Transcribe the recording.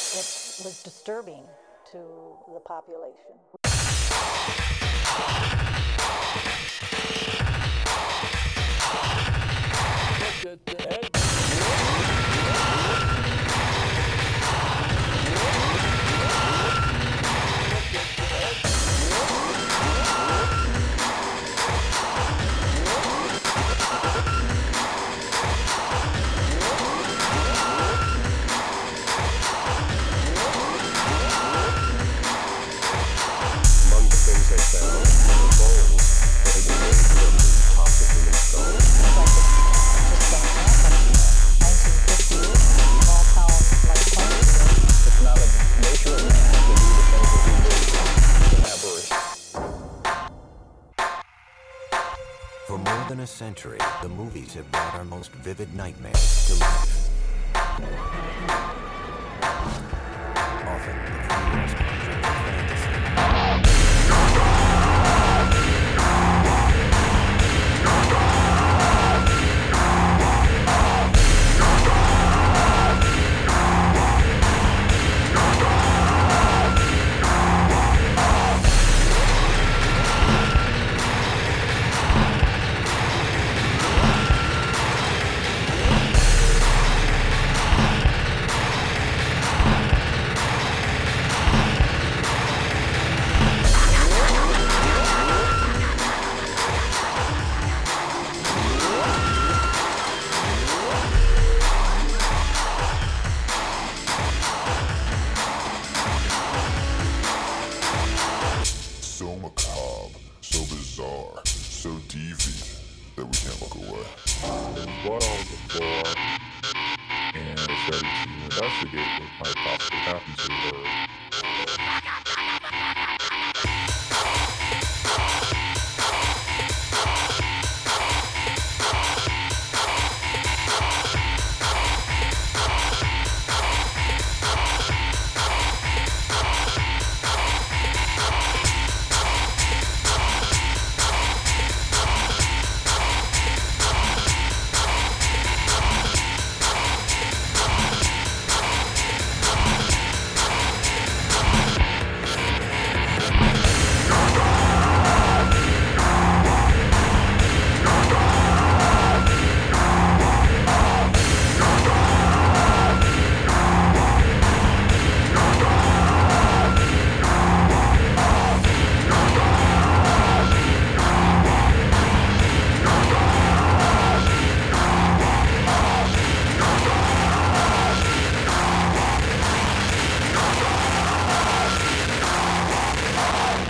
It was disturbing to the population. Among the things they found were bones that had been made from the tops of human skulls. It's like it just don't happen anymore. 1950, small town like Plainfield. It's not a nature of man to do the things that he did. It's an aberration. For more than a century, the movies have brought our most vivid nightmares to life. Often, the fears conjured with fantasy. So macabre, so bizarre, so deviant that we can't look away. Brought on the floor, and I started to investigate what might possibly happen to her.